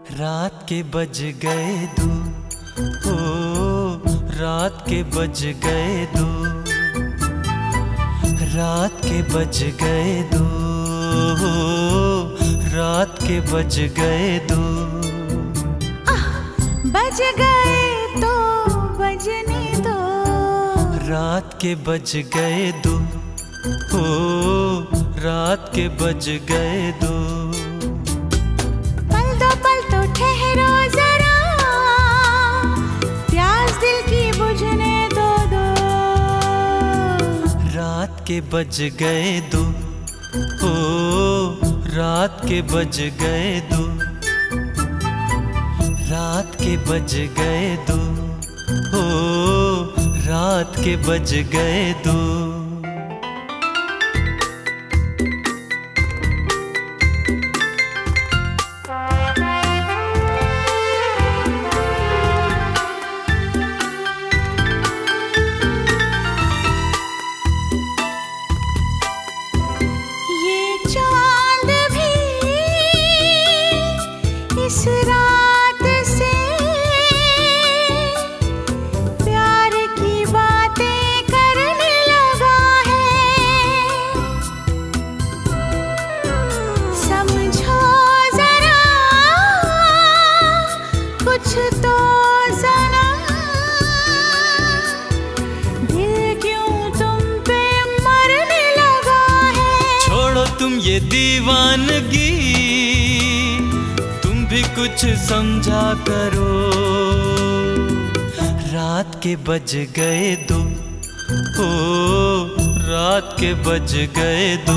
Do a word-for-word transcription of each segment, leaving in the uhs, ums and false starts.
रात के बज गए दो, ओ रात के बज गए दो, रात के बज गए दो, रात के बज गए दो। बज गए तो बजने दो, रात के बज गए दो, ओ रात के बज गए दो। पल दो पल तो ठहरो जरा, प्यास दिल की बुझने दो दो। रात के बज गए दो, ओ रात के बज गए दो, रात के बज गए दो, ओ रात के बज गए दो। ये चांद भी इस रात से प्यार की बातें करने लगा है। समझो जरा कुछ तो ज़रा, दिल क्यों तुम पे मरने लगा है। छोड़ो तुम ये दीवानगी, तुम भी कुछ समझा करो। रात के बज गए दो, ओ रात के बज गए दो।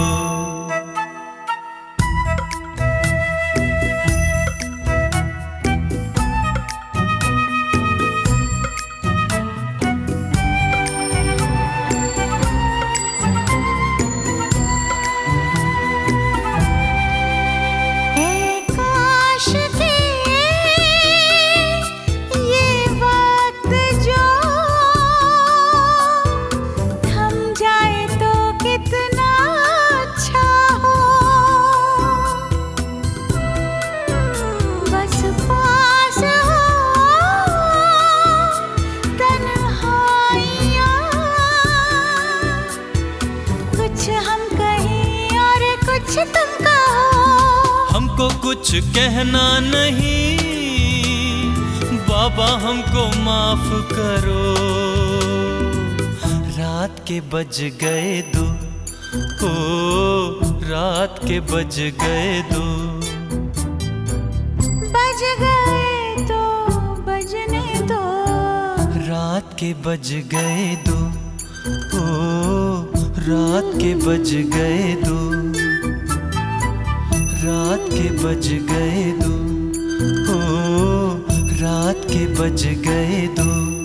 हमको कुछ कहना नहीं, बाबा हमको माफ करो। रात के बज गए दो, ओ रात के बज गए दो। बज गए तो बजने दो, रात के बज गए दो, ओ रात के बज गए दो, रात के बज गए दो, ओ रात के बज गए दो।